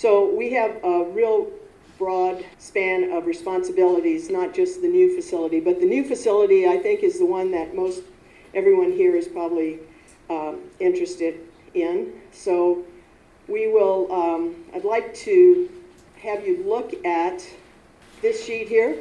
So we have a real broad span of responsibilities, not just the new facility, but the new facility I think is the one that most everyone here is probably interested in. So we will, I'd like to have you look at this sheet here.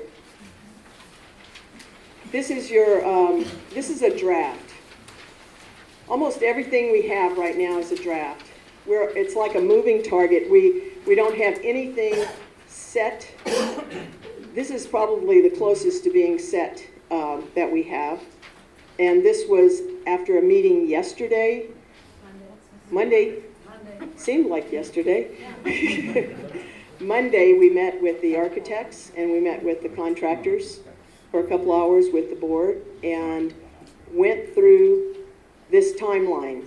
This is this is a draft. Almost everything we have right now is a draft. It's like a moving target. We don't have anything set. This is probably the closest to being set that we have. And this was after a meeting yesterday. Monday. Seemed like yesterday. Monday we met with the architects and we met with the contractors for a couple hours with the board and went through this timeline,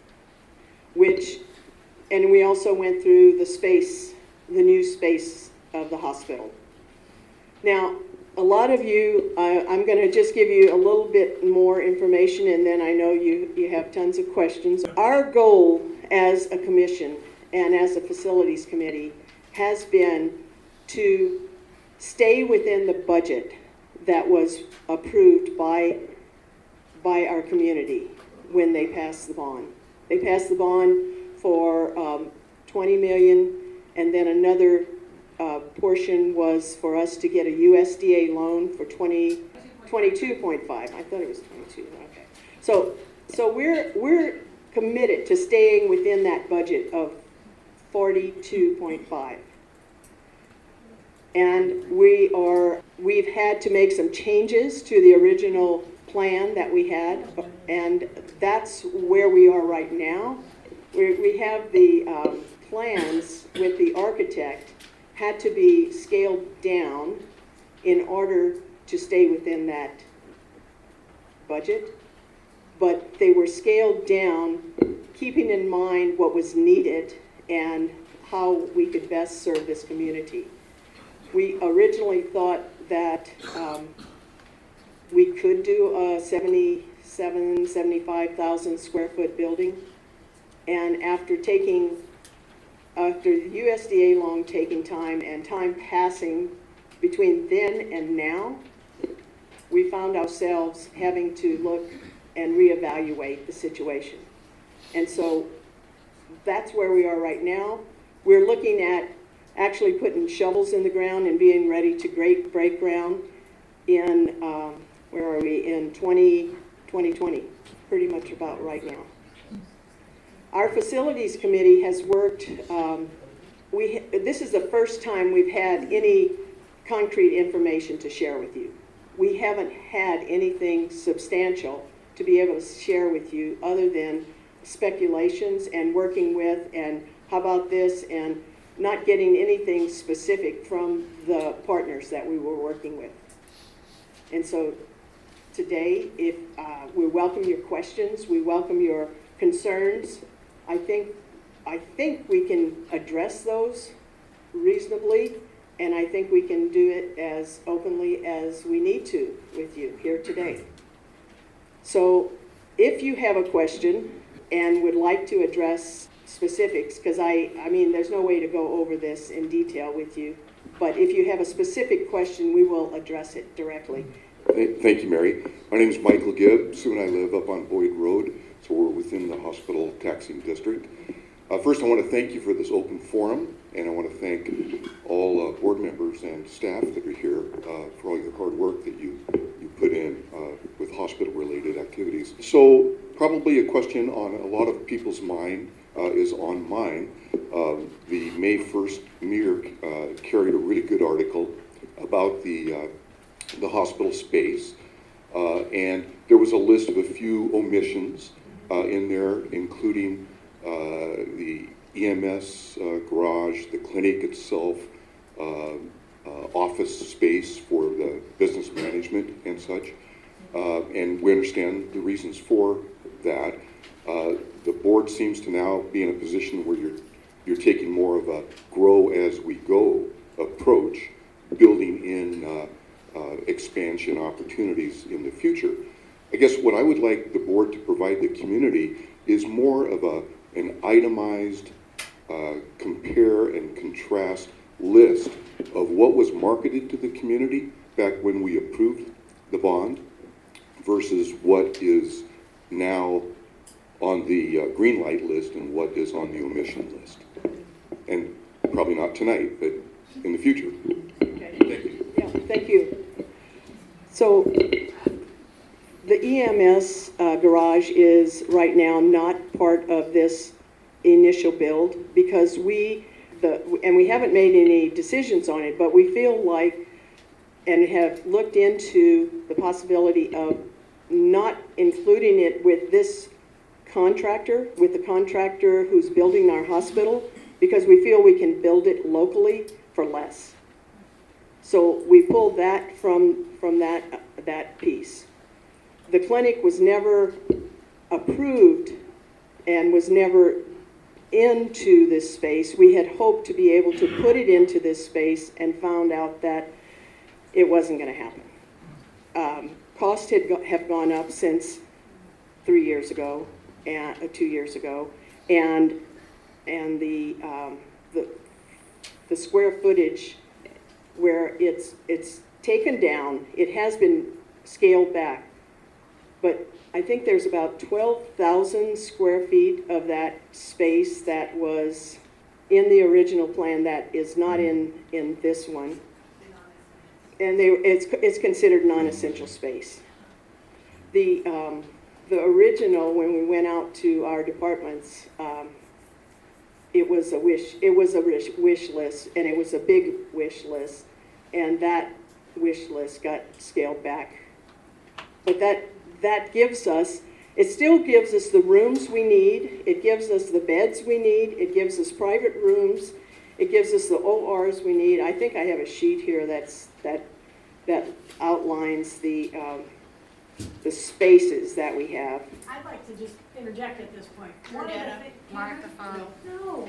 and we also went through the new space of the hospital. Now, a lot of you, I'm going to just give you a little bit more information, and then I know you have tons of questions. Our goal as a commission and as a facilities committee has been to stay within the budget that was approved by our community when they passed the bond. They passed the bond for $20 million, and then another portion was for us to get a USDA loan for 22.5. I thought it was 22. Okay. So we're committed to staying within that budget of 42.5. And we've had to make some changes to the original plan that we had, and that's where we are right now. We have the plans with the architect had to be scaled down in order to stay within that budget, but they were scaled down keeping in mind what was needed and how we could best serve this community. We originally thought that we could do a 75,000 square foot building, and after the USDA loan taking time and time passing between then and now, we found ourselves having to look and reevaluate the situation. And so that's where we are right now. We're looking at actually putting shovels in the ground and being ready to break ground in, where are we, in 2020, pretty much about right now. Our facilities committee has worked, this is the first time we've had any concrete information to share with you. We haven't had anything substantial to be able to share with you other than speculations and working with and how about this, and not getting anything specific from the partners that we were working with. And so today, if we welcome your questions, we welcome your concerns. I think we can address those reasonably, and I think we can do it as openly as we need to with you here today. So if you have a question and would like to address specifics, because I mean, there's no way to go over this in detail with you, but if you have a specific question, we will address it directly. Thank you, Mary. My name is Michael Gibb. Sue and I live up on Boyd Road, so we're within the hospital taxing district. First, I want to thank you for this open forum, and I want to thank all board members and staff that are here for all your hard work that you put in with hospital-related activities. So, probably a question on a lot of people's mind is on mine. The May 1st Mirror carried a really good article about the hospital space, and there was a list of a few omissions in there, including the EMS garage, the clinic itself, office space for the business management and such, and we understand the reasons for that. The board seems to now be in a position where you're taking more of a grow as we go approach, building in expansion opportunities in the future. I guess what I would like the board to provide the community is more of an itemized compare and contrast list of what was marketed to the community back when we approved the bond versus what is now on the green light list and what is on the omission list. And probably not tonight, but in the future. Okay. Thank you. Yeah, thank you. So the EMS garage is right now not part of this initial build because we haven't made any decisions on it, but we feel like and have looked into the possibility of not including it with this contractor, with the contractor who's building our hospital, because we feel we can build it locally for less. So we pulled that from that piece. The clinic was never approved and was never into this space. We had hoped to be able to put it into this space and found out that it wasn't going to happen. Costs have gone up since 3 years ago, and 2 years ago, and the square footage where it's taken down, it has been scaled back, but I think there's about 12,000 square feet of that space that was in the original plan that is not in this one. And it's considered non-essential space. The original, when we went out to our departments, it was a wish list, and it was a big wish list, and that wish list got scaled back. But that gives us, it still gives us the rooms we need, it gives us the beds we need, it gives us private rooms, it gives us the ORs we need. I think I have a sheet here that outlines the spaces that we have. I'd like to just interject at this point. Microphone. No.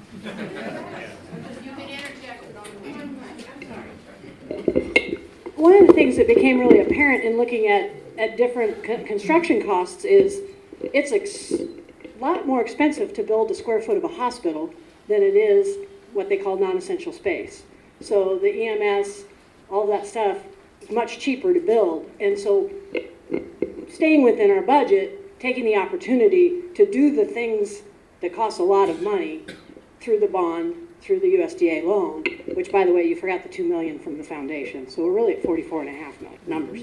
You can interject it on the I'm sorry. One of the things that became really apparent in looking at different construction costs is it's a lot more expensive to build a square foot of a hospital than it is what they call non-essential space. So the EMS, all that stuff is much cheaper to build. And so staying within our budget, taking the opportunity to do the things that cost a lot of money through the bond, through the USDA loan, which, by the way, you forgot the $2 million from the foundation. So we're really at $44.5 million. Numbers.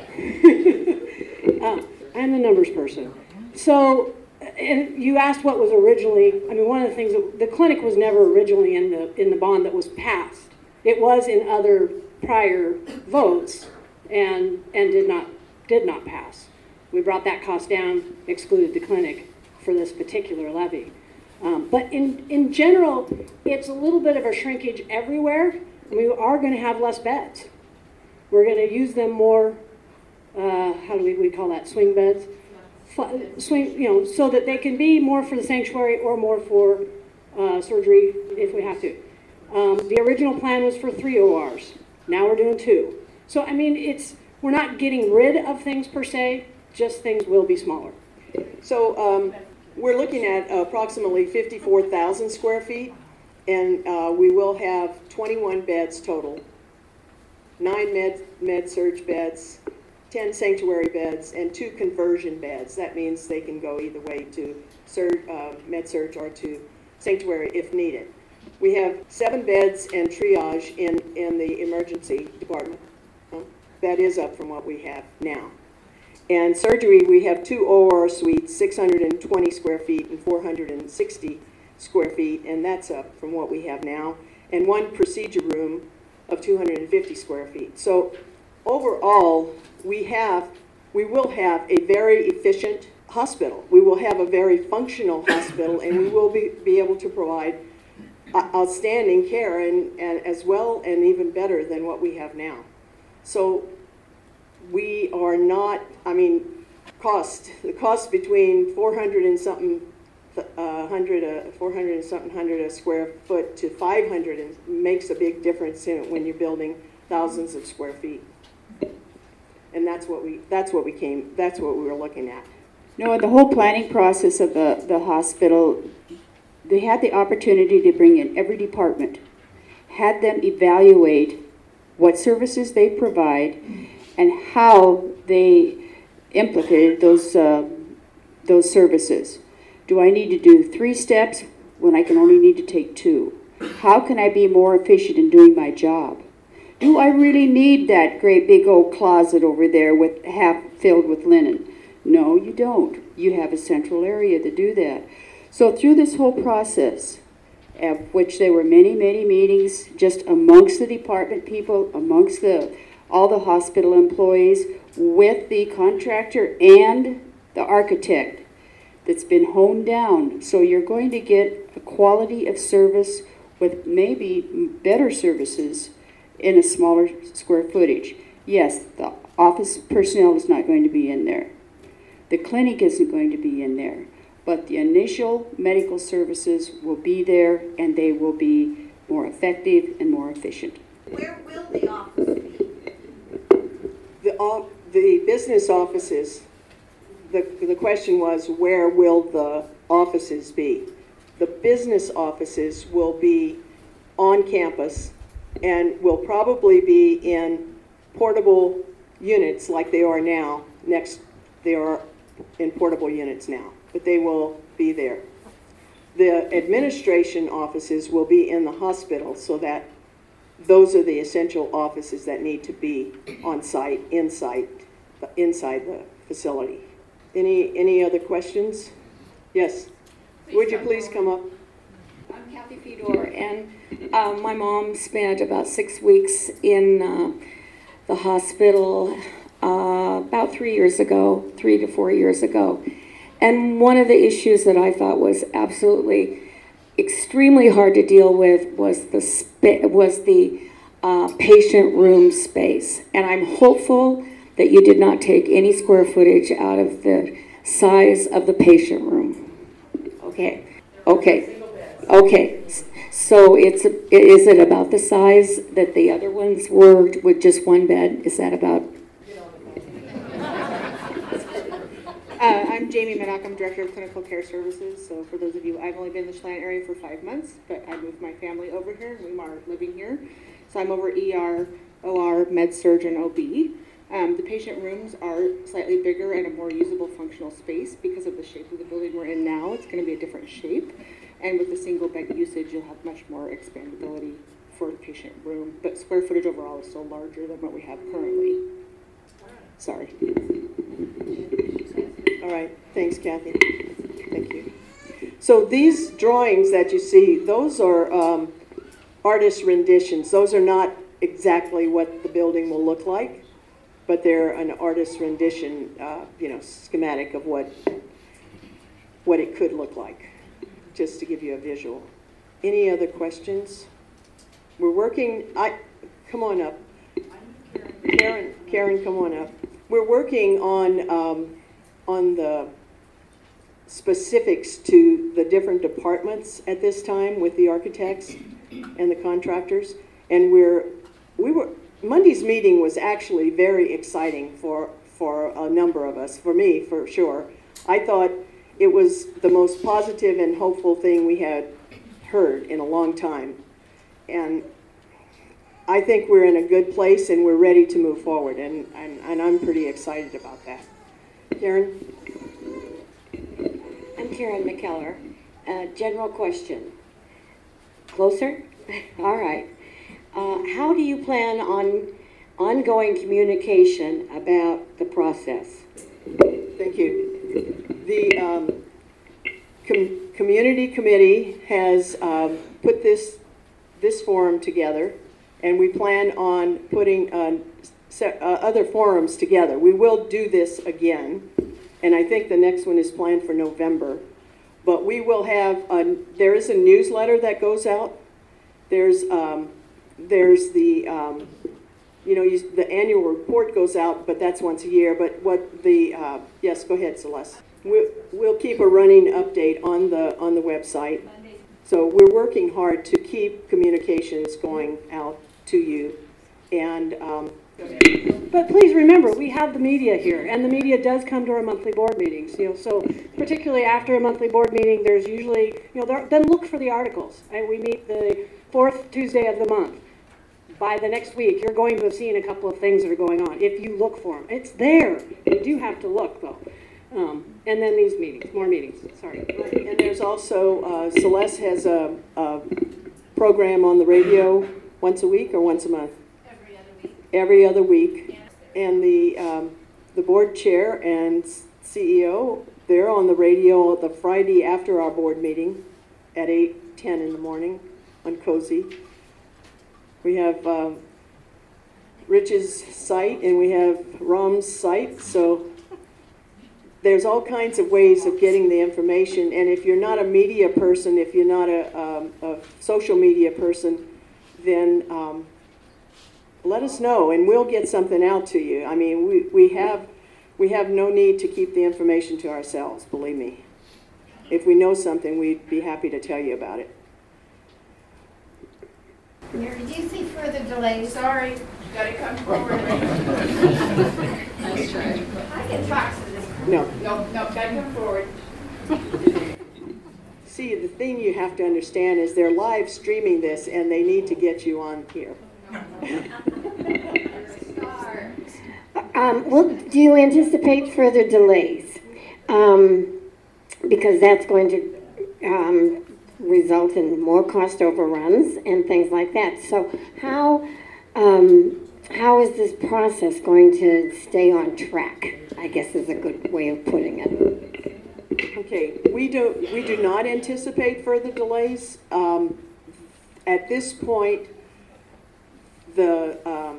I'm the numbers person. So, and you asked what was originally, I mean, one of the things, the clinic was never originally in the bond that was passed. It was in other prior votes and did not pass. We brought that cost down, excluded the clinic for this particular levy. But in general, it's a little bit of a shrinkage everywhere. We are going to have less beds. We're going to use them more, how do we call that, swing beds? Swing, so that they can be more for the sanctuary or more for surgery if we have to. The original plan was for 3 ORs. Now we're doing 2. So, I mean, we're not getting rid of things per se, just things will be smaller. So we're looking at approximately 54,000 square feet, and we will have 21 beds total, 9 med-surg beds, 10 sanctuary beds, and 2 conversion beds. That means they can go either way to med-surg or to sanctuary if needed. We have 7 beds and triage in the emergency department. That is up from what we have now. And surgery, we have 2 OR suites, 620 square feet and 460 square feet, and that's up from what we have now. And 1 procedure room of 250 square feet. So overall, we will have a very efficient hospital. We will have a very functional hospital, and we will be able to provide outstanding care and as well and even better than what we have now. So we are not, I mean, the cost between 400 and something hundred a square foot to 500 makes a big difference when you're building thousands of square feet. And that's what we were looking at. No, the whole planning process of the hospital, they had the opportunity to bring in every department, had them evaluate what services they provide and how they implicated those services. Do I need to do 3 steps when I can only need to take 2? How can I be more efficient in doing my job? Do I really need that great big old closet over there with half filled with linen? No, you don't. You have a central area to do that. So through this whole process, of which there were many, many meetings just amongst the department people, amongst all the hospital employees, with the contractor and the architect, that's been honed down. So you're going to get a quality of service with maybe better services in a smaller square footage. Yes, the office personnel is not going to be in there. The clinic isn't going to be in there. But the initial medical services will be there, and they will be more effective and more efficient. Where will the office be? The business offices, the question was, where will the offices be? The business offices will be on campus and will probably be in portable units like they are now. They are in portable units now, but they will be there. The administration offices will be in the hospital, so that those are the essential offices that need to be on site, inside the facility. Any other questions? Yes. Would you please come up? I'm Kathy Fedor, and my mom spent about 6 weeks in the hospital about 3 years ago, 3 to 4 years ago. And one of the issues that I thought was absolutely extremely hard to deal with was the patient room space. And I'm hopeful that you did not take any square footage out of the size of the patient room. Okay. So is it about the size that the other ones were with just one bed? Is that about? I'm Jamie Minnock. I'm Director of Clinical Care Services. So for those of you, I've only been in the Chelan area for 5 months, but I moved my family over here. We are living here. So I'm over ER, OR, Med Surg, and OB. The patient rooms are slightly bigger and a more usable functional space because of the shape of the building we're in now. It's going to be a different shape. And with the single bed usage, you'll have much more expandability for the patient room. But square footage overall is still larger than what we have currently. Sorry. All right, thanks, Kathy. Thank you. So these drawings that you see, those are artist renditions. Those are not exactly what the building will look like, but they're an artist rendition, schematic of what it could look like, just to give you a visual. Any other questions? We're working, come on up. Karen, come on up. We're working on the specifics to the different departments at this time with the architects and the contractors. And Monday's meeting was actually very exciting for a number of us, for me, for sure. I thought it was the most positive and hopeful thing we had heard in a long time. And I think we're in a good place and we're ready to move forward, and I'm pretty excited about that. Karen? I'm Karen McKellar. General question. Closer? All right. How do you plan on ongoing communication about the process? Thank you. The community committee has put this forum together, and we plan on putting other forums together. We will do this again, and I think the next one is planned for November. But we will have, there is a newsletter that goes out. There's the, the annual report goes out, but that's once a year. But what the, yes, go ahead, Celeste. We'll keep a running update on the website. So we're working hard to keep communications going out to you. And But please remember, we have the media here, and the media does come to our monthly board meetings, so particularly after a monthly board meeting, there's usually, then look for the articles. We meet the fourth Tuesday of the month. By the next week, you're going to have seen a couple of things that are going on, if you look for them. It's there. You do have to look, though. And then these meetings, more meetings, sorry. And there's also, Celeste has a program on the radio once a week or once a month? Every other week. Every other week. And the board chair and CEO, they're on the radio the Friday after our board meeting at 8:10 in the morning on Cozy. We have Rich's site and we have Rom's site, so there's all kinds of ways of getting the information. And if you're not a media person, if you're not a social media person, then let us know and we'll get something out to you. I mean, we have no need to keep the information to ourselves, believe me. If we know something, we'd be happy to tell you about it. Mary, do you see further delays? Sorry, gotta come forward. I can talk to this. No. No, gotta come forward. See, the thing you have to understand is they're live streaming this and they need to get you on here. Well, do you anticipate further delays? Because that's going to result in more cost overruns and things like that. So how is this process going to stay on track, I guess is a good way of putting it. Okay, we do not anticipate further delays. At this point, the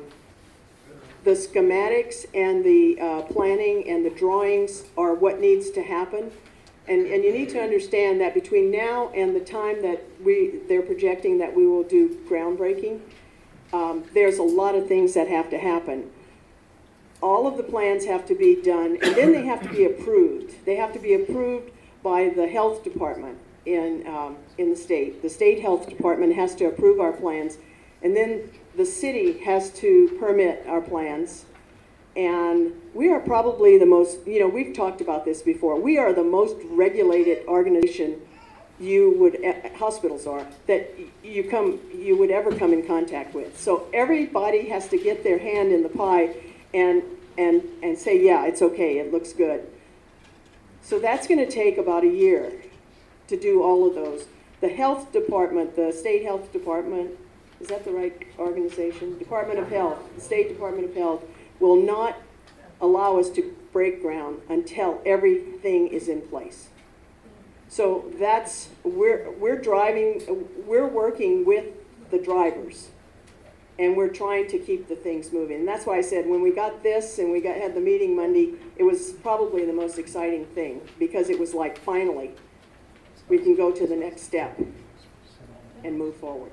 schematics and the planning and the drawings are what needs to happen. And you need to understand that between now and the time that they're projecting that we will do groundbreaking, there's a lot of things that have to happen. All of the plans have to be done, and then they have to be approved. They have to be approved by the health department in the state. The state health department has to approve our plans, and then the city has to permit our plans. And we are probably the most, we've talked about this before, we are the most regulated organization hospitals are, that you would ever come in contact with. So everybody has to get their hand in the pie and say, yeah, it's okay, it looks good. So that's going to take about a year to do all of those. The health department, the state health department, is that the right organization? Department of Health, the State Department of Health will not allow us to break ground until everything is in place. So we're working with the drivers, and we're trying to keep the things moving. And that's why I said when we got this and had the meeting Monday, it was probably the most exciting thing, because it was like, finally, we can go to the next step and move forward.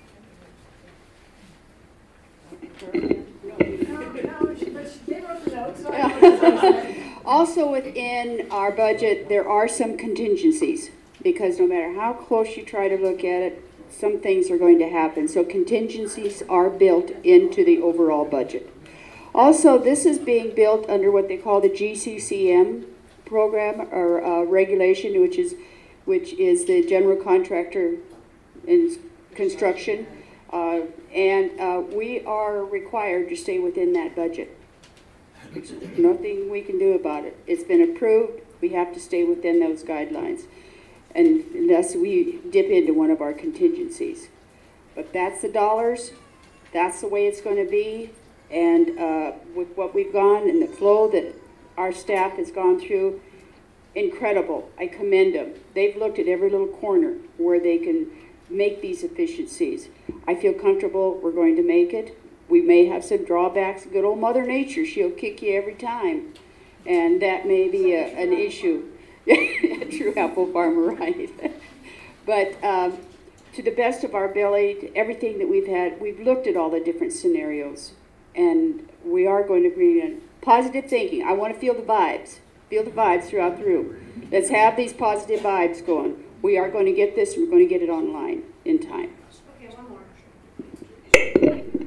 Also within our budget, there are some contingencies, because no matter how close you try to look at it, some things are going to happen. So contingencies are built into the overall budget. Also, this is being built under what they call the GCCM program or regulation, which is the general contractor in construction. And we are required to stay within that budget. There's nothing we can do about it. It's been approved. We have to stay within those guidelines. And unless we dip into one of our contingencies. But that's the dollars. That's the way it's going to be. And with what we've gone and the flow that our staff has gone through, incredible. I commend them. They've looked at every little corner where they can make these efficiencies. I feel comfortable we're going to make it. We may have some drawbacks. Good old Mother Nature, she'll kick you every time. And that may be an issue. True apple farmer, right? But to the best of our ability, everything that we've had, we've looked at all the different scenarios. And we are going to bring in positive thinking. I want to feel the vibes. Feel the vibes throughout the room. Let's have these positive vibes going. We are going to get this, and we're going to get it online in time. Okay, one more.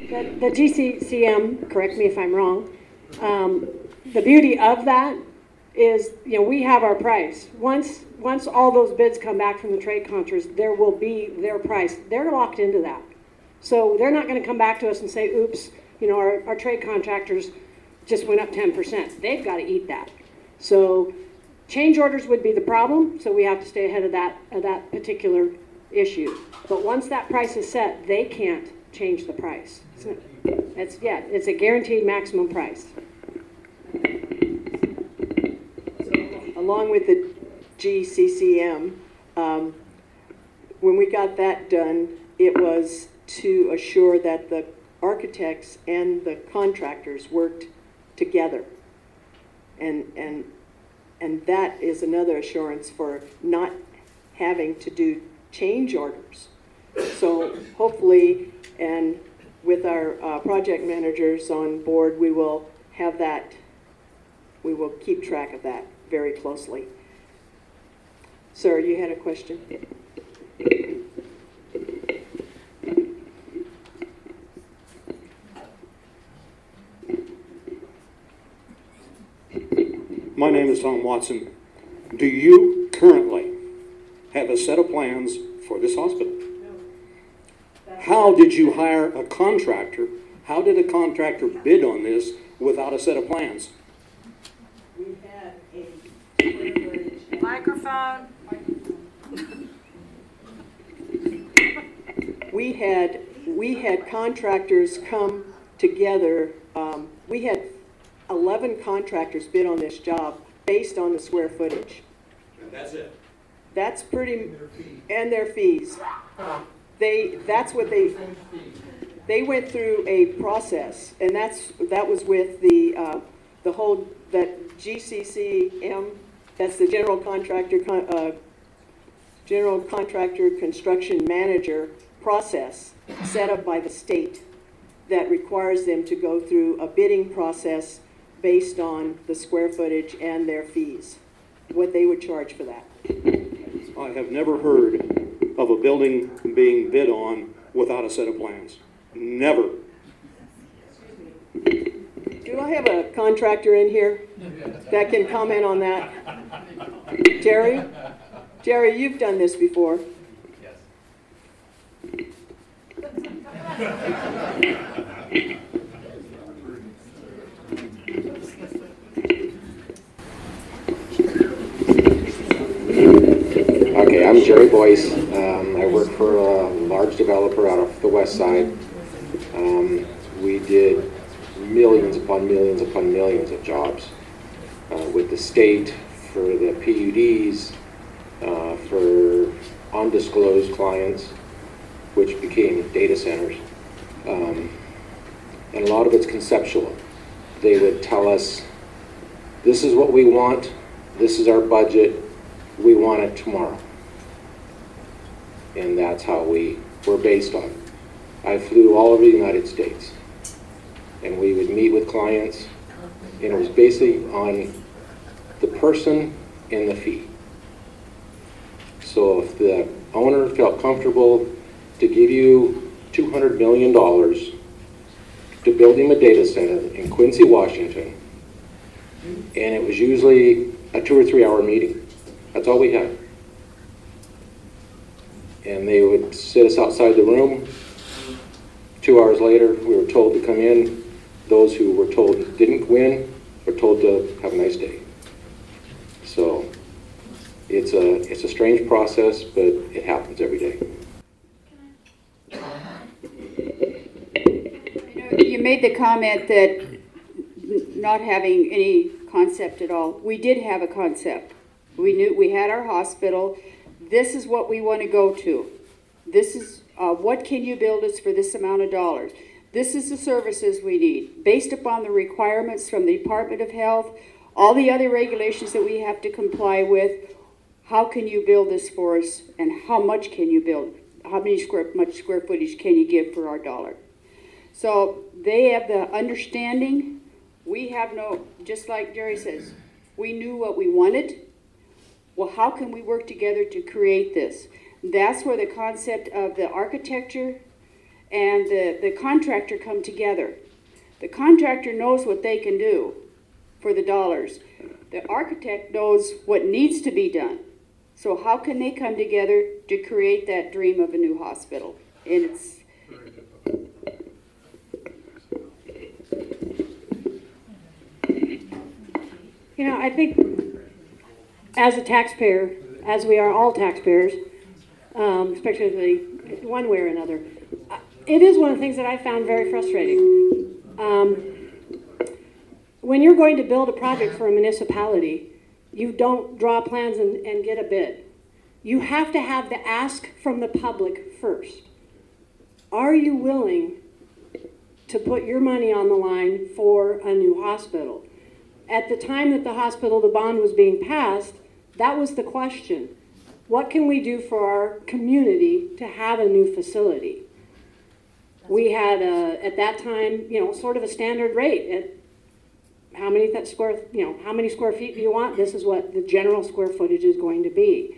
The GCCM, correct me if I'm wrong, the beauty of that is, we have our price. Once all those bids come back from the trade contractors, there will be their price. They're locked into that. So they're not going to come back to us and say, oops, our trade contractors just went up 10%. They've got to eat that. So change orders would be the problem, so we have to stay ahead of that particular issue. But once that price is set, they can't change the price. It's a guaranteed maximum price. Along with the GCCM, when we got that done, it was to assure that the architects and the contractors worked together. And that is another assurance for not having to do change orders. So hopefully, and with our project managers on board, we will have that, we will keep track of that very closely. Sir, you had a question? My name is Tom Watson. Do you currently have a set of plans for this hospital? No. How did you hire a contractor? How did a contractor bid on this without a set of plans? We had a Microphone. We had contractors come together. We had 11 contractors bid on this job based on the square footage. And that's it? That's pretty, and their fees. That's what they went through a process, and that was with the whole, that GCCM, that's the general contractor construction manager process set up by the state that requires them to go through a bidding process based on the square footage and their fees, what they would charge for that. I have never heard of a building being bid on without a set of plans. Never. Do I have a contractor in here that can comment on that? Jerry? Jerry, you've done this before. Okay, I'm Jerry Boyce. I work for a large developer out of the west side. We did millions upon millions upon millions of jobs with the state for the PUDs, for undisclosed clients, which became data centers. And a lot of it's conceptual. They would tell us, this is what we want, this is our budget, we want it tomorrow. And that's how we were based on. I flew all over the United States, and we would meet with clients, and it was basically on the person and the fee. So if the owner felt comfortable to give you $200 million to build him a data center in Quincy, Washington, and it was usually a 2 or 3 hour meeting. That's all we had. And they would sit us outside the room. 2 hours later, we were told to come in. Those who were told didn't win were told to have a nice day. So it's a strange process, but it happens every day. You made the comment that not having any concept at all. We did have a concept. We knew we had our hospital. This is what we want to go to. This is what can you build us for this amount of dollars? This is the services we need based upon the requirements from the Department of Health, all the other regulations that we have to comply with. How can you build this for us, and how much can you build? How much square footage can you give for our dollar? So they have the understanding. We have no, just like Jerry says, we knew what we wanted. Well, how can we work together to create this? That's where the concept of the architecture and the contractor come together. The contractor knows what they can do for the dollars. The architect knows what needs to be done. So how can they come together to create that dream of a new hospital? And it's You know, I think as a taxpayer, as we are all taxpayers, especially one way or another, it is one of the things that I found very frustrating. When you're going to build a project for a municipality, you don't draw plans and get a bid. You have to have the ask from the public first. Are you willing to put your money on the line for a new hospital? At the time that the bond was being passed, that was the question. What can we do for our community to have a new facility? We had, at that time, sort of a standard rate at how many square feet do you want? This is what the general square footage is going to be.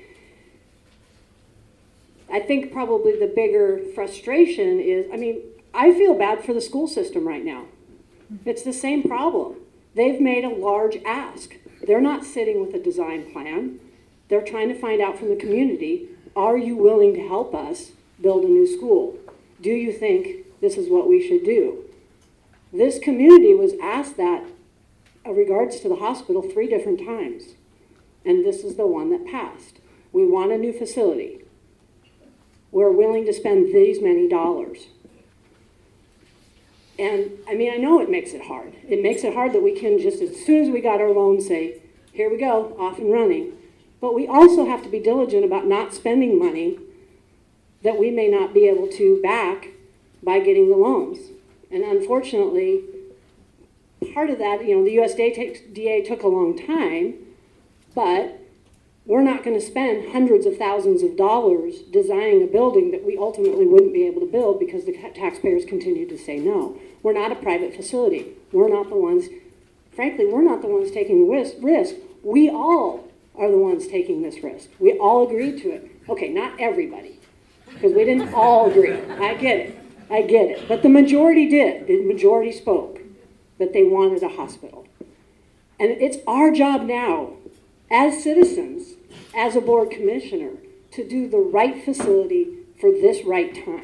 I think probably the bigger frustration is, I feel bad for the school system right now. It's the same problem. They've made a large ask. They're not sitting with a design plan. They're trying to find out from the community, are you willing to help us build a new school? Do you think this is what we should do? This community was asked that in regards to the hospital 3 different times, and this is the one that passed. We want a new facility. We're willing to spend these many dollars. And I know it makes it hard. It makes it hard that we can just, as soon as we got our loan, say, here we go, off and running. But we also have to be diligent about not spending money that we may not be able to back by getting the loans. And unfortunately, part of that, the USDA took a long time, but we're not going to spend hundreds of thousands of dollars designing a building that we ultimately wouldn't be able to build because the taxpayers continue to say no. We're not a private facility. We're not the ones, frankly, we're not the ones taking the risk. We all are the ones taking this risk. We all agreed to it. Okay, not everybody, because we didn't all agree. I get it. But the majority did. The majority spoke that they wanted a hospital. And it's our job now, as citizens, as a board commissioner, to do the right facility for this right time.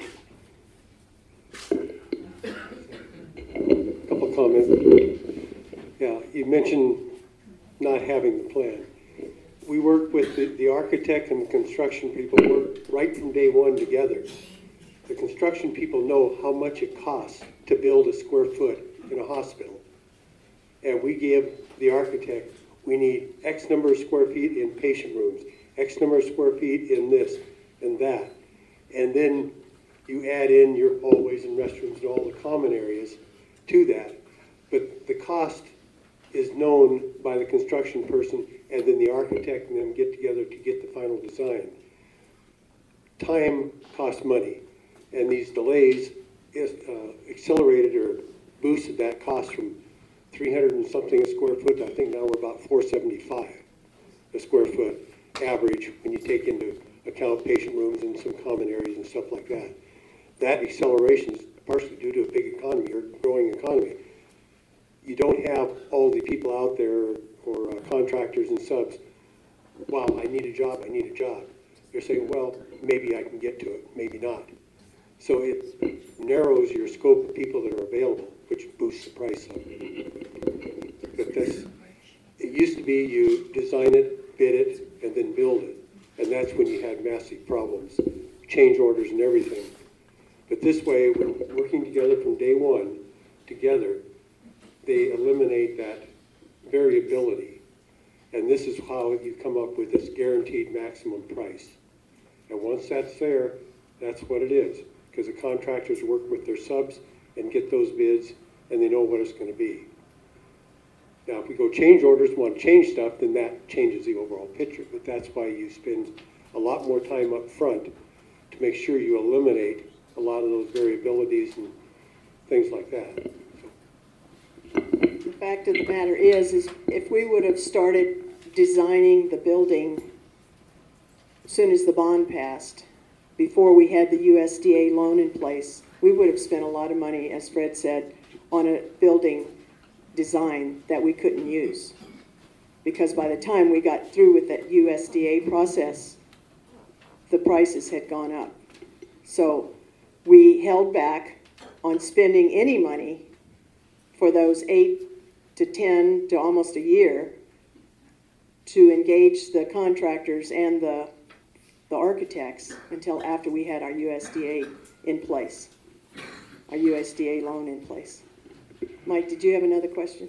A couple comments. Yeah, you mentioned not having the plan. We work with the architect and the construction people, work right from day one together. The construction people know how much it costs to build a square foot in a hospital. And we give the architect, we need X number of square feet in patient rooms, X number of square feet in this and that. And then you add in your hallways and restrooms and all the common areas to that. But the cost is known by the construction person, and then the architect and them get together to get the final design. Time costs money, and these delays accelerated or boosted that cost from 300 and something a square foot. I think now we're about 475 a square foot average when you take into account patient rooms and some common areas and stuff like that. That acceleration is partially due to a big economy or growing economy. You don't have all the people out there or contractors and subs, wow, I need a job. They're saying, well, maybe I can get to it, maybe not. So it narrows your scope of people that are available, which boosts the price up. But it used to be you design it, bid it, and then build it. And that's when you had massive problems, change orders and everything. But this way, we're working together from day one, together. They eliminate that variability. And this is how you come up with this guaranteed maximum price. And once that's there, that's what it is. Because the contractors work with their subs and get those bids, and they know what it's going to be. Now, if we go change orders, want to change stuff, then that changes the overall picture. But that's why you spend a lot more time up front to make sure you eliminate a lot of those variabilities and things like that. The fact of the matter is if we would have started designing the building as soon as the bond passed, before we had the USDA loan in place, we would have spent a lot of money, as Fred said, on a building design that we couldn't use. Because by the time we got through with that USDA process, the prices had gone up. So we held back on spending any money for those 8 to 10 to almost a year to engage the contractors and the architects until after we had our USDA in place, our USDA loan in place. Mike, did you have another question?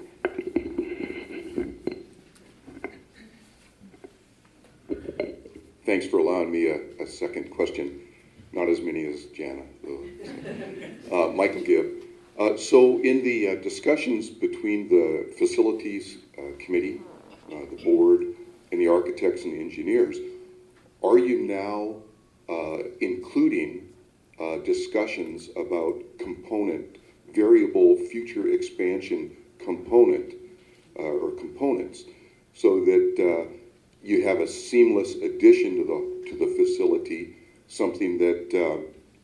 Thanks for allowing me a second question. Not as many as Jana, though. Michael Gibb. So in the discussions between the facilities committee, the board, and the architects and the engineers, are you now including discussions about variable future expansion component or components, so that you have a seamless addition to the facility, something that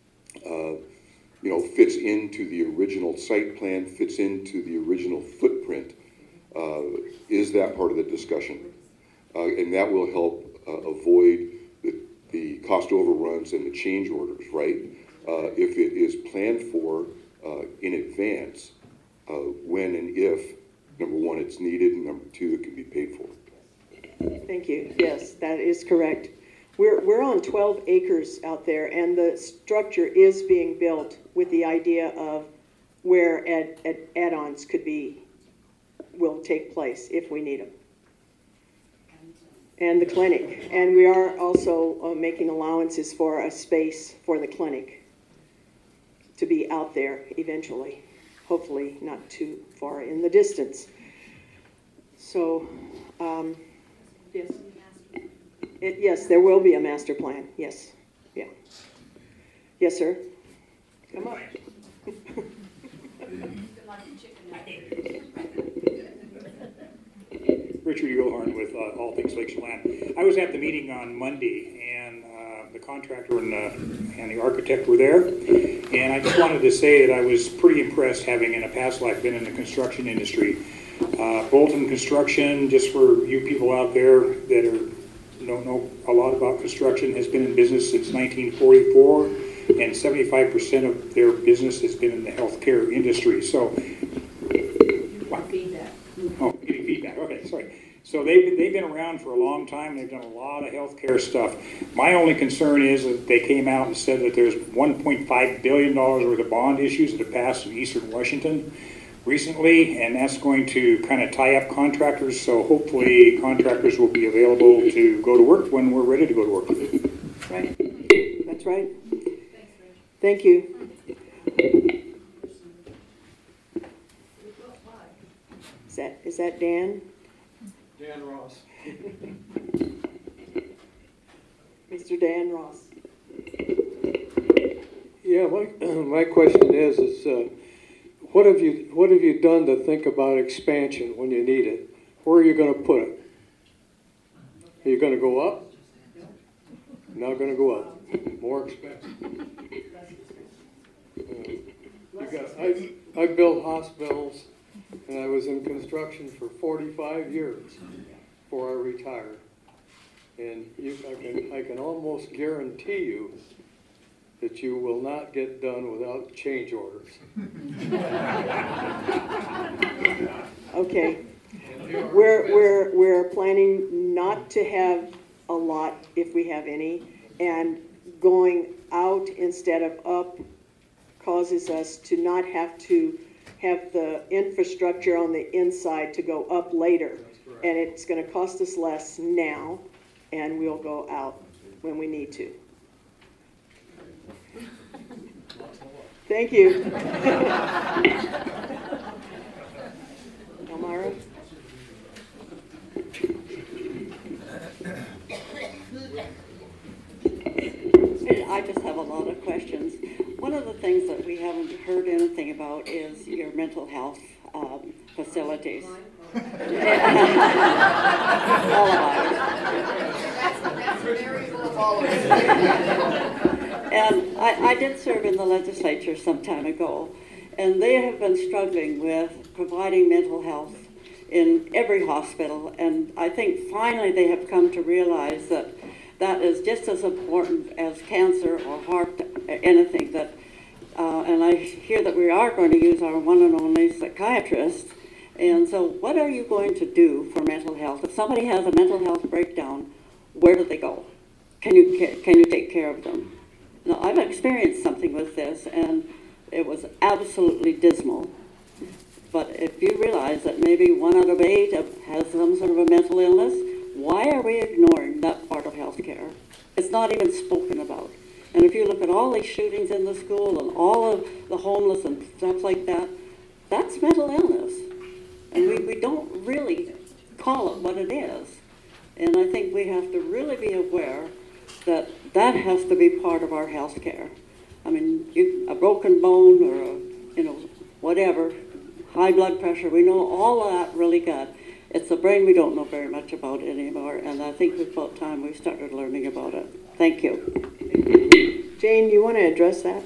fits into the original site plan, fits into the original footprint? Is that part of the discussion? And that will help avoid the cost overruns and the change orders, right? If it is planned for in advance, when and if, number one, it's needed, and number two, it can be paid for. Thank you. Yes, that is correct. We're on 12 acres out there, and the structure is being built with the idea of where add-ons will take place if we need them. And the clinic. And we are also making allowances for a space for the clinic to be out there eventually, hopefully not too far in the distance. So, yes. Yes, there will be a master plan. Yes. Yeah. Yes, sir. Come up. Richard Egelhorn with All Things Lake Chelan. I was at the meeting on Monday, and the contractor and the architect were there. And I just wanted to say that I was pretty impressed, having in a past life been in the construction industry. Bolton Construction, just for you people out there that don't know a lot about construction, has been in business since 1944, and 75% of their business has been in the healthcare industry. So, Feedback. Oh, getting feedback. Okay, sorry. So they've been around for a long time. They've done a lot of healthcare stuff. My only concern is that they came out and said that there's $1.5 billion worth of bond issues that have passed in Eastern Washington recently, and that's going to kind of tie up contractors. So hopefully contractors will be available to go to work when we're ready to go to work. Right. That's right. Thank you. Is that Dan? Dan Ross. Mr. Dan Ross. Yeah, my question is what have you done to think about expansion when you need it? Where are you going to put it? Are you going to go up? Not going to go up. More expensive. I built hospitals, and I was in construction for 45 years before I retired. And I can almost guarantee you that you will not get done without change orders. Okay. We're planning not to have a lot, if we have any, and going out instead of up causes us to not have to have the infrastructure on the inside to go up later. And it's going to cost us less now, and we'll go out when we need to. Thank you. Elmira? I just have a lot of questions. One of the things that we haven't heard anything about is your mental health facilities. All of ours. That's a variable of all of us. And I did serve in the legislature some time ago, and they have been struggling with providing mental health in every hospital. And I think finally they have come to realize that that is just as important as cancer or heart, anything that, and I hear that we are going to use our one and only psychiatrist. And so what are you going to do for mental health? If somebody has a mental health breakdown, where do they go? Can you take care of them? Now, I've experienced something with this, and it was absolutely dismal. But if you realize that maybe 1 out of 8 has some sort of a mental illness, why are we ignoring that part of healthcare? It's not even spoken about. And if you look at all these shootings in the school and all of the homeless and stuff like that, that's mental illness. And we don't really call it what it is. And I think we have to really be aware that that has to be part of our health care. I mean, a broken bone or whatever, high blood pressure, we know all of that really good. It's the brain we don't know very much about anymore, and I think it's about time we started learning about it. Thank you. Jane, you want to address that?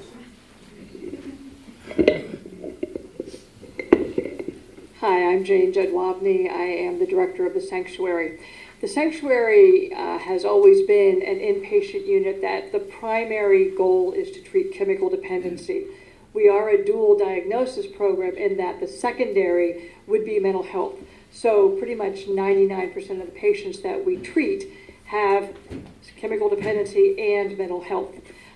Hi, I'm Jane Judwabney. I am the director of the Sanctuary. The Sanctuary has always been an inpatient unit that the primary goal is to treat chemical dependency. We are a dual diagnosis program in that the secondary would be mental health. So pretty much 99% of the patients that we treat have chemical dependency and mental health.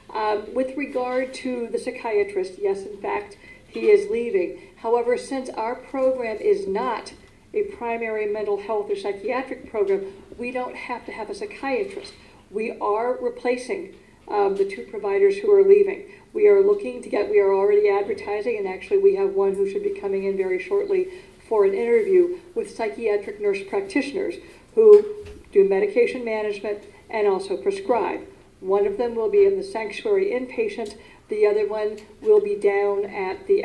With regard to the psychiatrist, yes, in fact, he is leaving. However, since our program is not a primary mental health or psychiatric program, we don't have to have a psychiatrist. We are replacing the 2 providers who are leaving. We are we are already advertising, and actually we have one who should be coming in very shortly for an interview with psychiatric nurse practitioners who do medication management and also prescribe. One of them will be in the Sanctuary inpatient. The other one will be down at the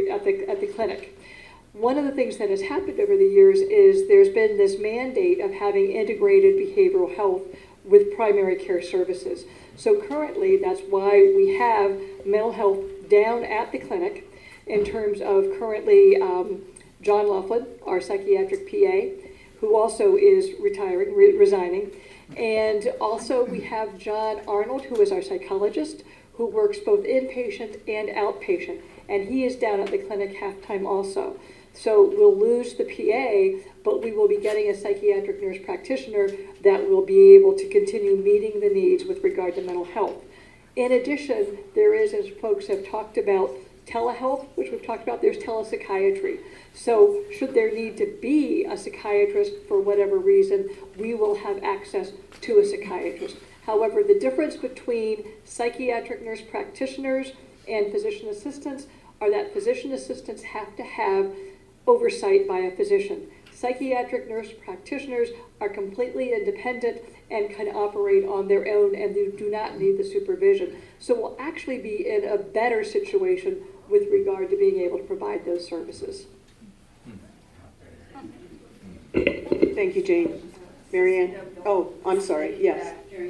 at the clinic. One of the things that has happened over the years is there's been this mandate of having integrated behavioral health with primary care services. So currently, that's why we have mental health down at the clinic in terms of currently John Laughlin, our psychiatric PA, who also is resigning. And also we have John Arnold, who is our psychologist, who works both inpatient and outpatient. And he is down at the clinic half-time also. So we'll lose the PA, but we will be getting a psychiatric nurse practitioner that will be able to continue meeting the needs with regard to mental health. In addition, there is, as folks have talked about, telehealth, which we've talked about, there's telepsychiatry. So should there need to be a psychiatrist for whatever reason, we will have access to a psychiatrist. However, the difference between psychiatric nurse practitioners and physician assistants are that physician assistants have to have oversight by a physician. Psychiatric nurse practitioners are completely independent and can operate on their own, and they do not need the supervision. So we'll actually be in a better situation with regard to being able to provide those services. Thank you, Jane. Marianne? Oh, I'm sorry, yes.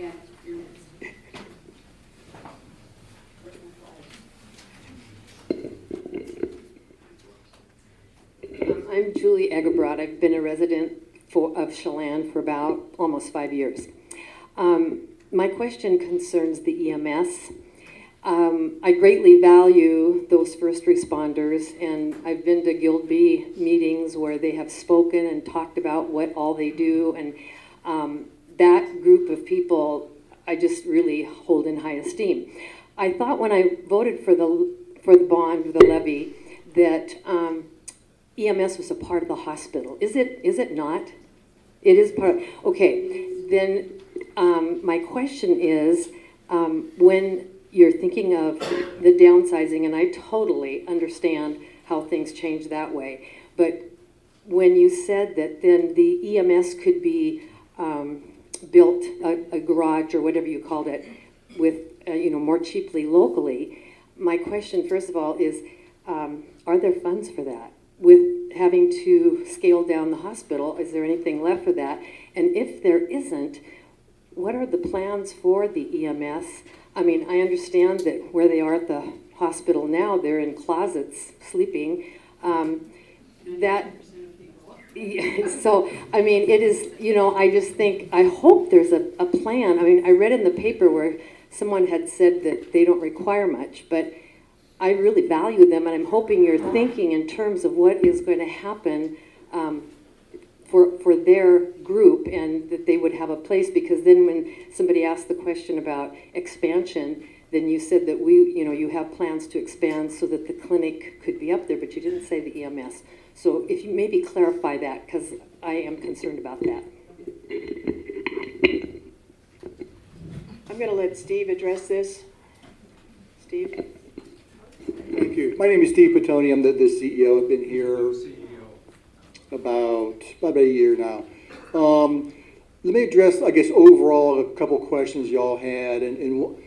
I'm Julie Egerbrot. I've been a resident of Chelan for about almost 5 years. My question concerns the EMS. I greatly value those first responders, and I've been to Guild B meetings where they have spoken and talked about what all they do, and that group of people I just really hold in high esteem. I thought when I voted for the bond, the levy, that EMS was a part of the hospital. Is it not? It is part. Okay, then my question is, when you're thinking of the downsizing, and I totally understand how things change that way, but when you said that then the EMS could be built, a garage or whatever you called it, with more cheaply locally, my question first of all is, are there funds for that? With having to scale down the hospital, is there anything left for that? And if there isn't, what are the plans for the EMS? I mean, I understand that where they are at the hospital now, they're in closets sleeping. So, I mean, it is, you know, I just think, I hope there's a plan. I mean, I read in the paper where someone had said that they don't require much, but I really value them, and I'm hoping you're thinking in terms of what is going to happen for their group, and that they would have a place, because then when somebody asked the question about expansion, then you said that you have plans to expand so that the clinic could be up there, but you didn't say the EMS. So if you maybe clarify that, because I am concerned about that. I'm going to let Steve address this. Steve? Thank you. My name is Steve Petoni. I'm the CEO. I've been here about a year now. Let me address, I guess, overall a couple questions y'all had, and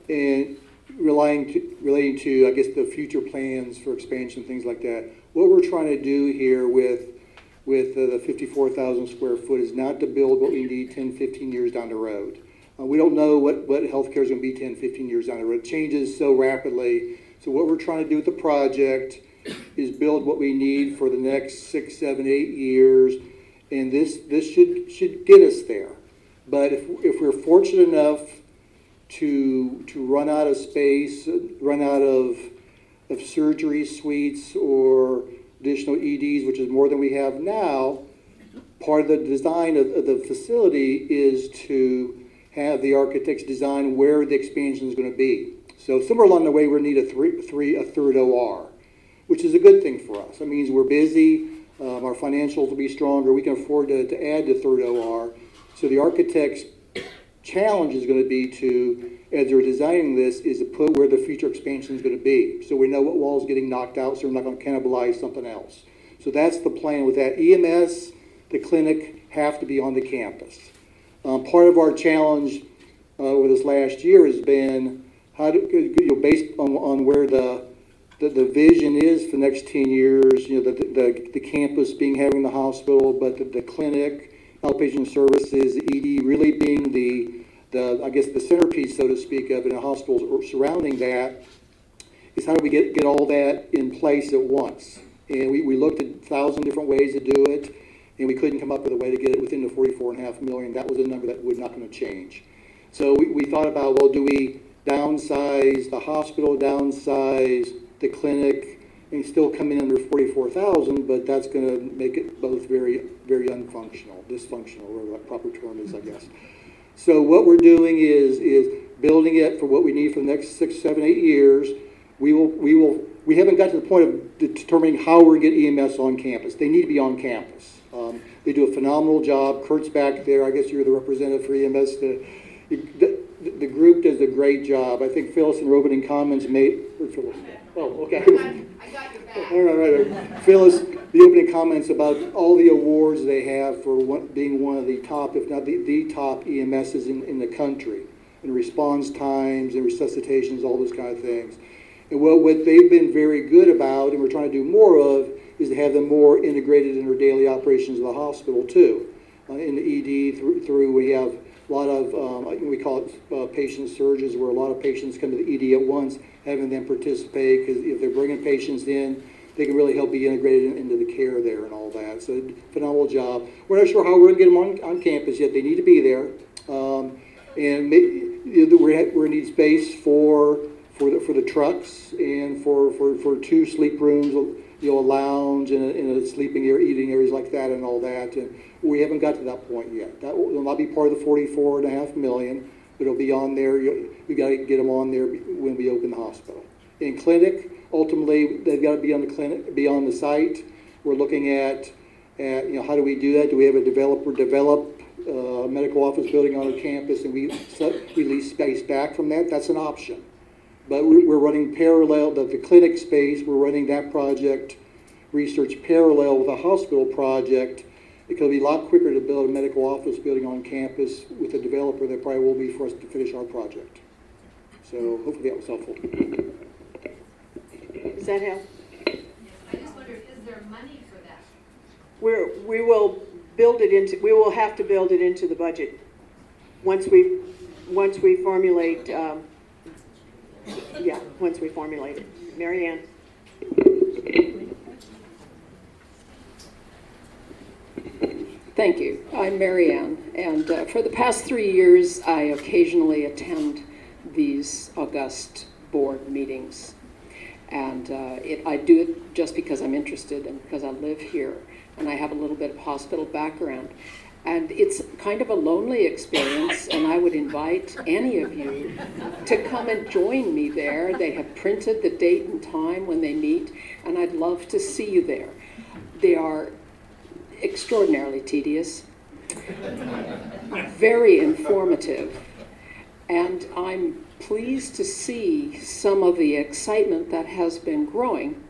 relating to, I guess, the future plans for expansion, things like that. What we're trying to do here with the 54,000 square foot is not to build what we need 10, 15 years down the road. We don't know what healthcare is going to be 10, 15 years down the road. It changes so rapidly. So what we're trying to do with the project is build what we need for the next 6, 7, 8 years, and this should get us there. But if we're fortunate enough to run out of space, run out of surgery suites or additional EDs, which is more than we have now, part of the design of the facility is to have the architects design where the expansion is going to be. So somewhere along the way, we're going to need a third OR, which is a good thing for us. That means we're busy, our financials will be stronger, we can afford to add the third OR. So the architect's challenge is going to be to, as they're designing this, is to put where the future expansion is going to be. So we know what wall is getting knocked out, so we're not going to cannibalize something else. So that's the plan with that. EMS, the clinic, have to be on the campus. Part of our challenge over this last year has been how to, based on where the vision is for the next 10 years, the campus having the hospital, but the clinic, outpatient services, the ED really being the I guess the centerpiece, so to speak, of in a hospital or surrounding that, is how do we get all that in place at once? And we looked at 1,000 different ways to do it, and we couldn't come up with a way to get it within the $44.5 million. That was a number that was not going to change. So we thought about, well, do we downsize the hospital, downsize the clinic, and still come in under 44,000, but that's going to make it both very, very dysfunctional, or the proper term is, I guess. So what we're doing is building it for what we need for the next 6, 7, 8 years. We haven't got to the point of determining how we're going to get EMS on campus. They need to be on campus. They do a phenomenal job. Kurt's back there. I guess you're the representative for EMS. The group does a great job. I think Phyllis in her opening comments made. Oh, okay. I got your back. All right. Phyllis, the opening comments about all the awards they have for being one of the top, if not the top EMSs in the country, in response times and resuscitations, all those kind of things. And what they've been very good about, and we're trying to do more of, is to have them more integrated in their daily operations of the hospital too. In the ED, through we have a lot of, we call it patient surges, where a lot of patients come to the ED at once, having them participate, because if they're bringing patients in, they can really help be integrated into the care there and all that. So phenomenal job. We're not sure how we're going to get them on campus yet. They need to be there. And we're going to need space for the trucks and for 2 sleep rooms, a lounge and a sleeping area, eating areas like that and all that. And we haven't got to that point yet. That will not be part of the $44.5 million, but it'll be on there. We got to get them on there when we open the hospital. In clinic, ultimately, they've got to be on the clinic, be on the site. We're looking at how do we do that? Do we have a developer develop a medical office building on our campus and we lease space back from that? That's an option. But we're running parallel, the clinic space, we're running that project research parallel with a hospital project. It could be a lot quicker to build a medical office building on campus with a developer than probably will be for us to finish our project. So hopefully that was helpful. Does that help? I just wondered, is there money for that? We will have to build it into the budget once we formulate Yeah, once we formulate it. Mary Ann? Thank you. I'm Mary Ann, and for the past 3 years, I occasionally attend these august board meetings. And I do it just because I'm interested and because I live here, and I have a little bit of hospital background. And it's kind of a lonely experience, and I would invite any of you to come and join me there. They have printed the date and time when they meet, and I'd love to see you there. They are extraordinarily tedious, very informative, and I'm pleased to see some of the excitement that has been growing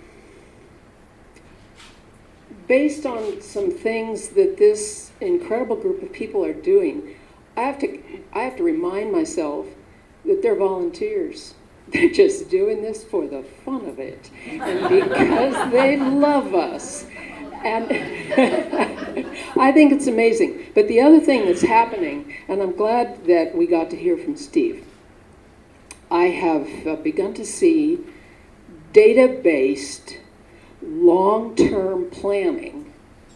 based on some things that this incredible group of people are doing. I have to remind myself that they're volunteers. They're just doing this for the fun of it and because they love us. And I think it's amazing. But the other thing that's happening, and I'm glad that we got to hear from Steve, I have begun to see data-based long-term planning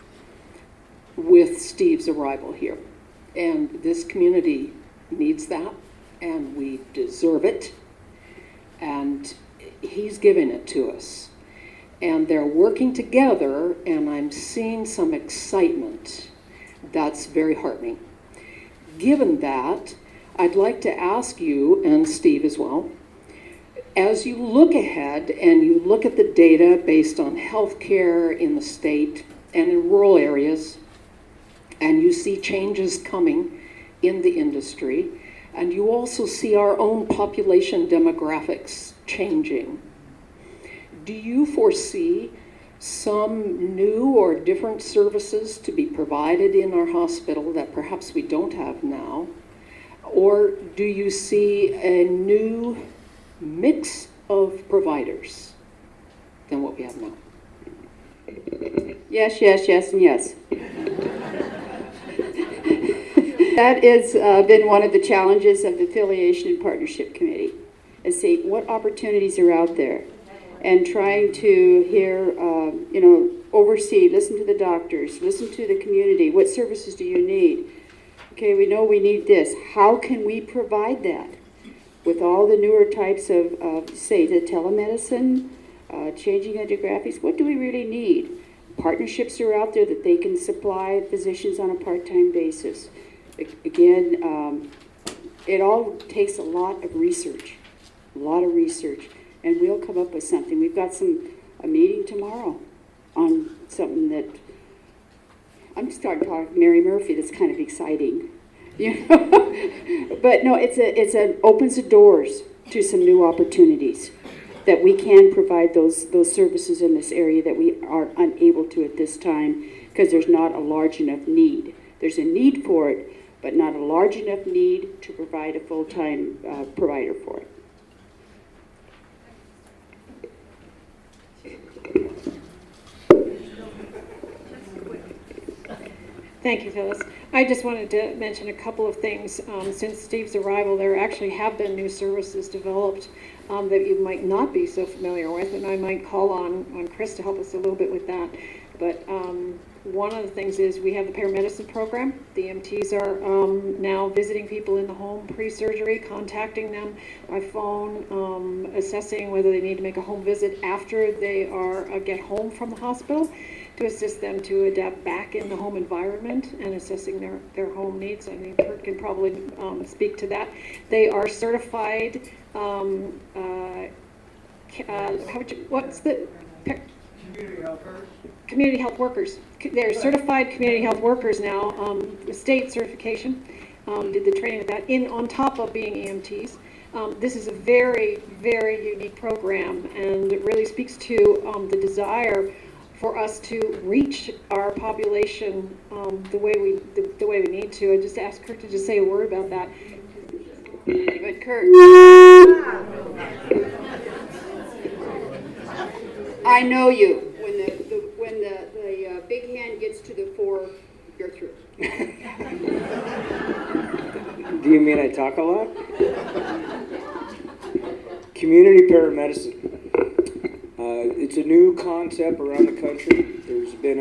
with Steve's arrival here. And this community needs that, and we deserve it. And he's giving it to us. And they're working together, and I'm seeing some excitement. That's very heartening. Given that, I'd like to ask you, and Steve as well, as you look ahead and you look at the data based on healthcare in the state and in rural areas, and you see changes coming in the industry, and you also see our own population demographics changing, do you foresee some new or different services to be provided in our hospital that perhaps we don't have now? Or do you see a new mix of providers than what we have now? Yes, yes, yes, and yes. That has been one of the challenges of the Affiliation and Partnership Committee, is see what opportunities are out there and trying to hear, oversee, listen to the doctors, listen to the community. What services do you need? Okay, we know we need this. How can we provide that? With all the newer types of say, the telemedicine, changing the demographics, what do we really need? Partnerships are out there that they can supply physicians on a part-time basis. Again, it all takes a lot of research, and we'll come up with something. We've got a meeting tomorrow on something that I'm starting to talk to Mary Murphy. That's kind of exciting, you know. But no, it opens the doors to some new opportunities that we can provide those services in this area that we are unable to at this time because there's not a large enough need. There's a need for it, but not a large enough need to provide a full-time provider for it. Thank you, Phyllis. I just wanted to mention a couple of things. Since Steve's arrival, there actually have been new services developed that you might not be so familiar with, and I might call on Chris to help us a little bit with that. But one of the things is we have the paramedicine program. The EMTs are now visiting people in the home pre-surgery, contacting them by phone, assessing whether they need to make a home visit after they get home from the hospital, to assist them to adapt back in the home environment and assessing their home needs. I think Kurt can probably speak to that. They are certified, community health workers. They're certified community health workers now, state certification, did the training with that, on top of being EMTs. This is a very, very unique program, and it really speaks to the desire for us to reach our population the way we need to. I just asked Kurt to just say a word about that. But Kurt, I know you. When the big hand gets to the fore, you're through. Do you mean I talk a lot? Community paramedicine. It's a new concept around the country. There's been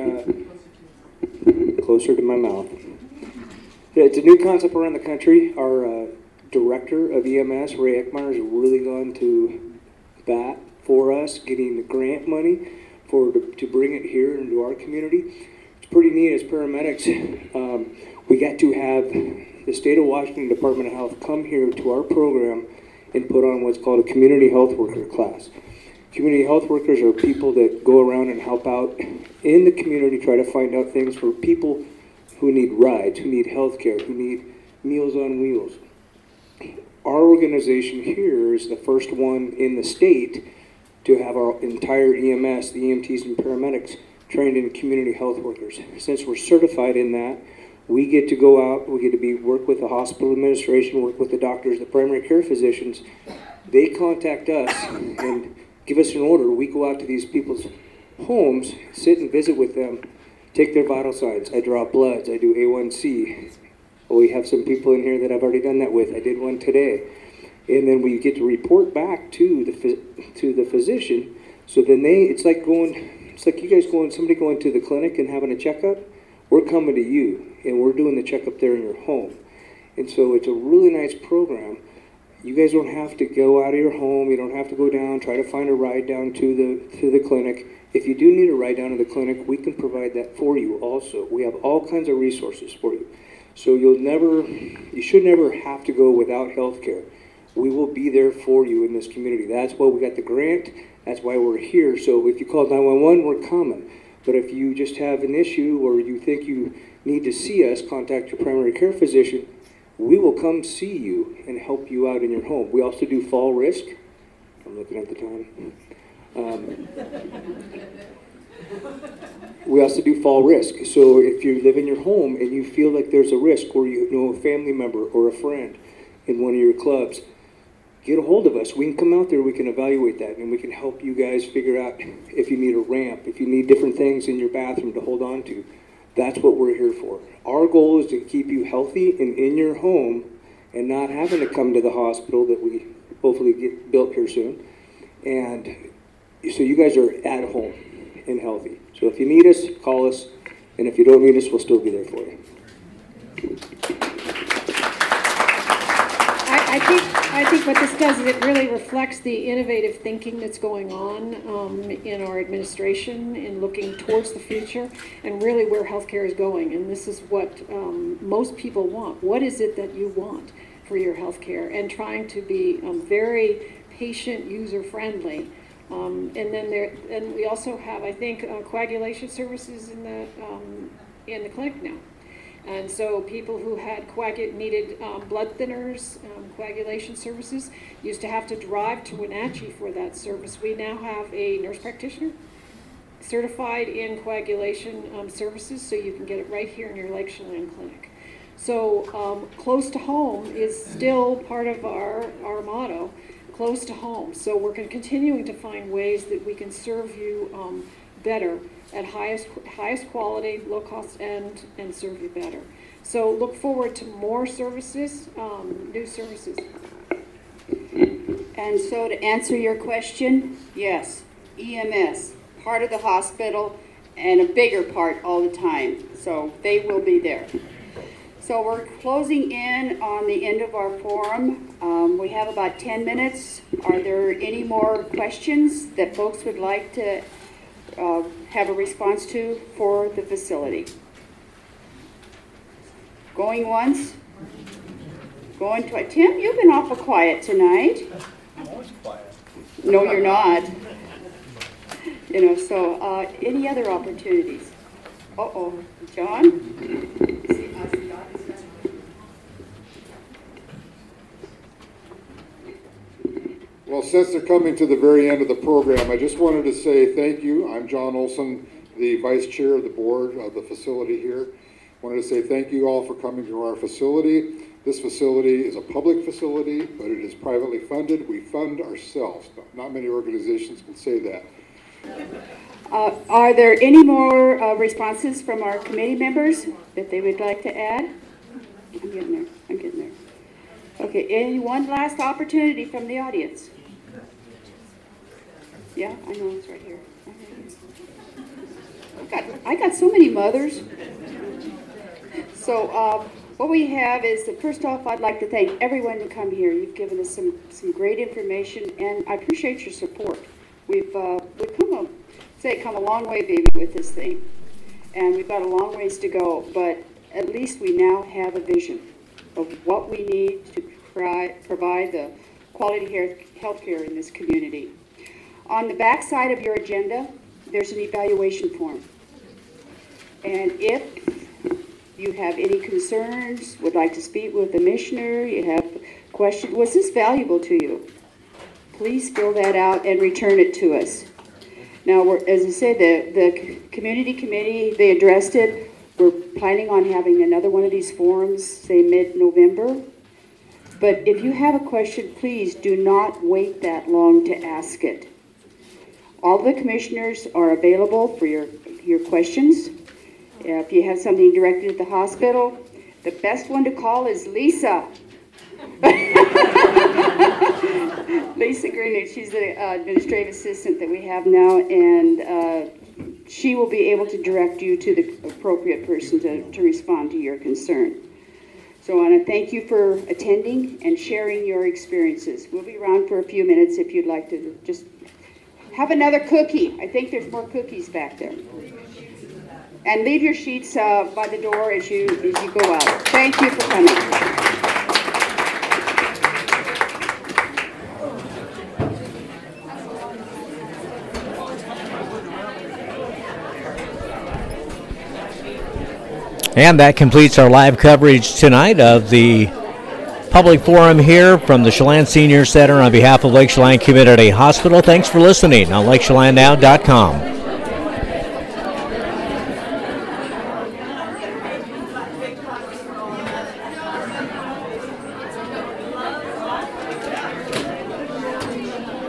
a, closer to my mouth. It's a new concept around the country. Our director of EMS, Ray Eckmeyer, has really gone to bat for us, getting the grant money to bring it here into our community. It's pretty neat as paramedics. We got to have the state of Washington Department of Health come here to our program and put on what's called a community health worker class. Community health workers are people that go around and help out in the community, try to find out things for people who need rides, who need health care, who need Meals on Wheels. Our organization here is the first one in the state to have our entire EMS, the EMTs and paramedics, trained in community health workers. Since we're certified in that, we get to go out, we get to work with the hospital administration, work with the doctors, the primary care physicians. They contact us and give us an order. We go out to these people's homes, sit and visit with them, take their vital signs. I draw bloods, I do A1C. We have some people in here that I've already done that with. I did one today. And then we get to report back to the physician. So then it's like you guys somebody going to the clinic and having a checkup. We're coming to you, and we're doing the checkup there in your home. And so it's a really nice program. You guys don't have to go out of your home. You don't have to go down, try to find a ride down to the clinic. If you do need a ride down to the clinic, we can provide that for you also. We have all kinds of resources for you. So you should never have to go without health care. We will be there for you in this community. That's why we got the grant. That's why we're here. So if you call 911, we're coming. But if you just have an issue or you think you need to see us, contact your primary care physician. We will come see you and help you out in your home. We also do fall risk. I'm looking at the time. We also do fall risk. So if you live in your home and you feel like there's a risk, or you know a family member or a friend in one of your clubs, get a hold of us. We can come out there, we can evaluate that, and we can help you guys figure out if you need a ramp, if you need different things in your bathroom to hold on to. That's what we're here for. Our goal is to keep you healthy and in your home and not having to come to the hospital that we hopefully get built here soon. And so you guys are at home and healthy. So if you need us, call us. And if you don't need us, we'll still be there for you. I think what this does is it really reflects the innovative thinking that's going on in our administration in looking towards the future and really where healthcare is going. And this is what most people want. What is it that you want for your healthcare? And trying to be very patient, user-friendly. And we also have, I think, coagulation services in the clinic now. And so people who had needed blood thinners, coagulation services, used to have to drive to Wenatchee for that service. We now have a nurse practitioner certified in coagulation services, so you can get it right here in your Lake Chelan clinic. So close to home is still part of our motto, close to home. So we're continuing to find ways that we can serve you better at highest quality, low cost, and serve you better. So look forward to more services, new services. And so to answer your question, yes, EMS, part of the hospital and a bigger part all the time. So they will be there. So we're closing in on the end of our forum. We have about 10 minutes. Are there any more questions that folks would like to have a response to for the facility? Going once? Going twice? Tim, you've been awful quiet tonight. I'm always quiet. No, you're not. So any other opportunities? Uh-oh, John? Well, since they're coming to the very end of the program, I just wanted to say thank you. I'm John Olson, the Vice Chair of the Board of the facility here. I wanted to say thank you all for coming to our facility. This facility is a public facility, but it is privately funded. We fund ourselves. Not many organizations can say that. Are there any more responses from our committee members that they would like to add? I'm getting there. Okay, one last opportunity from the audience. Yeah, I know, it's right here. I got so many mothers. So what we have is, that first off, I'd like to thank everyone to come here. You've given us some great information, and I appreciate your support. We've come a long way, baby, with this thing. And we've got a long ways to go, but at least we now have a vision of what we need to provide the quality health care in this community. On the back side of your agenda, there's an evaluation form. And if you have any concerns, would like to speak with the commissioner, you have questions, was this valuable to you? Please fill that out and return it to us. Now, as I said, the community committee, they addressed it. We're planning on having another one of these forums, say mid-November. But if you have a question, please do not wait that long to ask it. All the commissioners are available for your questions. If you have something directed at the hospital, the best one to call is Lisa. Lisa Greenwich, she's the administrative assistant that we have now, and she will be able to direct you to the appropriate person to respond to your concern. So I want to thank you for attending and sharing your experiences. We'll be around for a few minutes if you'd like to just have another cookie. I think there's more cookies back there. And leave your sheets by the door as you go out. Thank you for coming. And that completes our live coverage tonight of the public forum here from the Chelan Senior Center on behalf of Lake Chelan Community Hospital. Thanks for listening on LakeChelanNow.com.